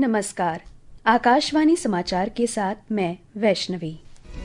नमस्कार। आकाशवाणी समाचार के साथ मैं वैष्णवी।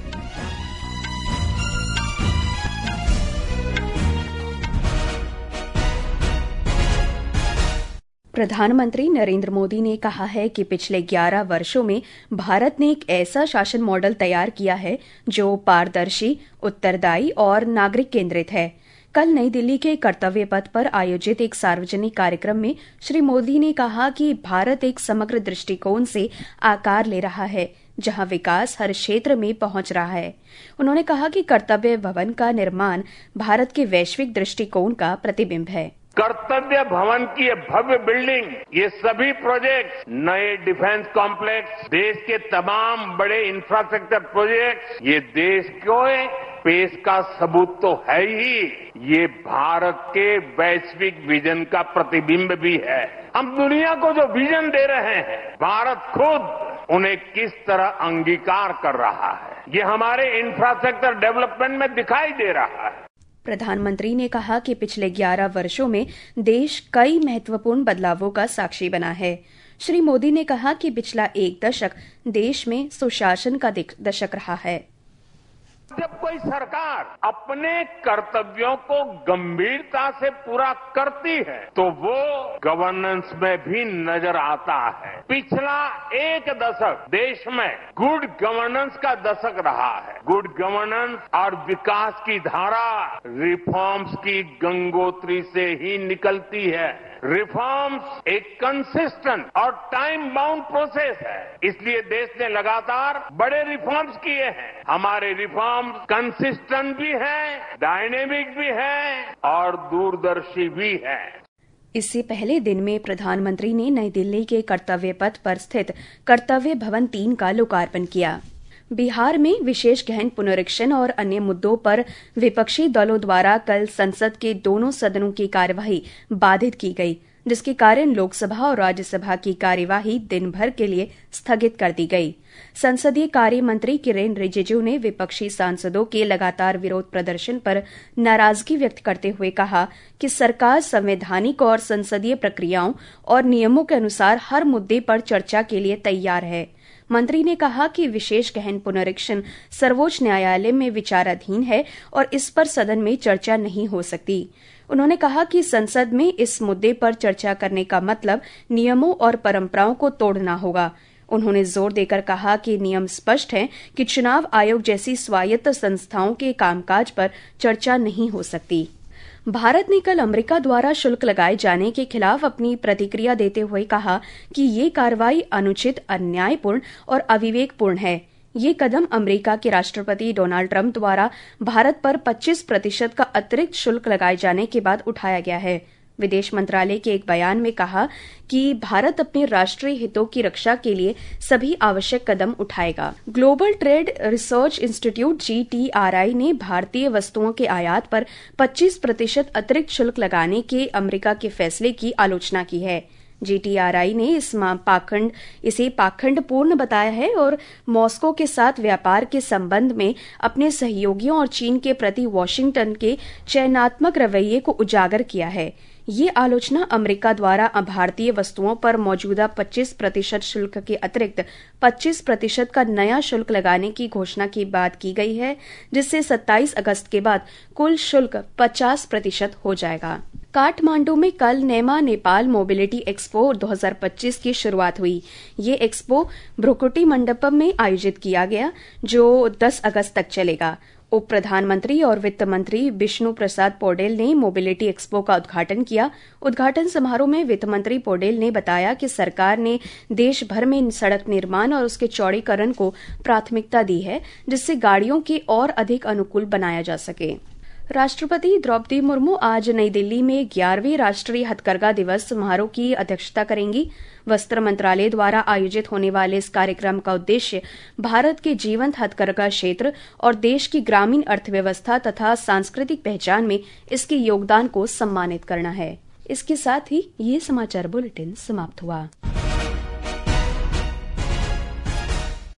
प्रधानमंत्री नरेंद्र मोदी ने कहा है कि पिछले 11 वर्षों में भारत ने एक ऐसा शासन मॉडल तैयार किया है जो पारदर्शी, उत्तरदायी और नागरिक केंद्रित है। कल नई दिल्ली के कर्तव्य पथ पर आयोजित एक सार्वजनिक कार्यक्रम में श्री मोदी ने कहा कि भारत एक समग्र दृष्टिकोण से आकार ले रहा है, जहां विकास हर क्षेत्र में पहुंच रहा है। उन्होंने कहा कि कर्तव्य भवन का निर्माण भारत के वैश्विक दृष्टिकोण का प्रतिबिंब है। कर्तव्य भवन की ये भव्य बिल्डिंग, ये सभी प्रोजेक्ट्स, नए डिफेंस कॉम्प्लेक्स, देश के तमाम बड़े इंफ्रास्ट्रक्चर प्रोजेक्ट्स, ये देश को पेश का सबूत तो है ही, ये भारत के वैश्विक विजन का प्रतिबिंब भी है। हम दुनिया को जो विजन दे रहे हैं, भारत खुद उन्हें किस तरह अंगीकार कर रहा है, ये हमारे इंफ्रास्ट्रक्चर डेवलपमेंट में दिखाई दे रहा है। प्रधानमंत्री ने कहा कि पिछले 11 वर्षों में देश कई महत्वपूर्ण बदलावों का साक्षी बना है। श्री मोदी ने कहा कि पिछला एक दशक देश में सुशासन का दशक रहा है। जब कोई सरकार अपने कर्तव्यों को गंभीरता से पूरा करती है तो वो गवर्नेंस में भी नजर आता है। पिछला एक दशक देश में गुड गवर्नेंस का दशक रहा है। गुड गवर्नेंस और विकास की धारा रिफॉर्म्स की गंगोत्री से ही निकलती है। रिफॉर्म्स एक कंसिस्टेंट और टाइम बाउंड प्रोसेस है, इसलिए देश ने लगातार बड़े रिफॉर्म्स किए हैं। हमारे रिफॉर्म्स कंसिस्टेंट भी है, डायनेमिक भी है और दूरदर्शी भी है। इससे पहले दिन में प्रधानमंत्री ने नई दिल्ली के कर्तव्य पथ पर स्थित कर्तव्य भवन 3 का लोकार्पण किया। बिहार में विशेष गहन पुनरीक्षण और अन्य मुद्दों पर विपक्षी दलों द्वारा कल संसद के दोनों सदनों की कार्यवाही बाधित की गई, जिसके कारण लोकसभा और राज्यसभा की कार्यवाही दिन भर के लिए स्थगित कर दी गई। संसदीय कार्य मंत्री किरेन रिजिजू ने विपक्षी सांसदों के लगातार विरोध प्रदर्शन पर नाराजगी व्यक्त करते हुए कहा कि सरकार संवैधानिक और संसदीय प्रक्रियाओं और नियमों के अनुसार हर मुद्दे पर चर्चा के लिए तैयार है। मंत्री ने कहा कि विशेष गहन पुनरीक्षण सर्वोच्च न्यायालय में विचाराधीन है और इस पर सदन में चर्चा नहीं हो सकती। उन्होंने कहा कि संसद में इस मुद्दे पर चर्चा करने का मतलब नियमों और परंपराओं को तोड़ना होगा। उन्होंने जोर देकर कहा कि नियम स्पष्ट है कि चुनाव आयोग जैसी स्वायत्त संस्थाओं के कामकाज पर चर्चा नहीं हो सकती। भारत ने कल अमेरिका द्वारा शुल्क लगाए जाने के खिलाफ अपनी प्रतिक्रिया देते हुए कहा कि ये कार्रवाई अनुचित, अन्यायपूर्ण और अविवेकपूर्ण है। ये कदम अमेरिका के राष्ट्रपति डोनाल्ड ट्रंप द्वारा भारत पर 25% का अतिरिक्त शुल्क लगाए जाने के बाद उठाया गया है। विदेश मंत्रालय के एक बयान में कहा कि भारत अपने राष्ट्रीय हितों की रक्षा के लिए सभी आवश्यक कदम उठाएगा। Global trade research institute GTRI ने भारतीय वस्तुओं के आयात पर 25% अतिरिक्त शुल्क लगाने के अमेरिका के फैसले की आलोचना की है। GTRI ने इसे पाखंडपूर्ण बताया है और मॉस्को के साथ व्यापार के संबंध में अपने सहयोगियों और चीन के प्रति वॉशिंगटन के चयनात्मक रवैये को उजागर किया है। ये आलोचना अमेरिका द्वारा भारतीय वस्तुओं पर मौजूदा 25% शुल्क के अतिरिक्त 25% का नया शुल्क लगाने की घोषणा के बाद की गई है, जिससे 27 अगस्त के बाद कुल शुल्क 50% हो जाएगा। काठमांडू में कल नेमा नेपाल मोबिलिटी एक्सपो 2025 की शुरुआत हुई। ये एक्सपो भ्रुकुटी मंडपम में आयोजित किया गया, जो 10 अगस्त तक चलेगा। उप प्रधानमंत्री और वित्त मंत्री विष्णु प्रसाद पौडेल ने मोबिलिटी एक्सपो का उद्घाटन किया। उद्घाटन समारोह में वित्त मंत्री पौडेल ने बताया कि सरकार ने देश भर में सड़क निर्माण और उसके चौड़ीकरण को प्राथमिकता दी है, जिससे गाड़ियों के और अधिक अनुकूल बनाया जा सके। राष्ट्रपति द्रौपदी मुर्मू आज नई दिल्ली में 11वें राष्ट्रीय हथकरघा दिवस समारोह की अध्यक्षता करेंगी। वस्त्र मंत्रालय द्वारा आयोजित होने वाले इस कार्यक्रम का उद्देश्य भारत के जीवंत हथकरघा क्षेत्र और देश की ग्रामीण अर्थव्यवस्था तथा सांस्कृतिक पहचान में इसके योगदान को सम्मानित करना है। इसके साथ ही ये समाचार बुलेटिन समाप्त हुआ।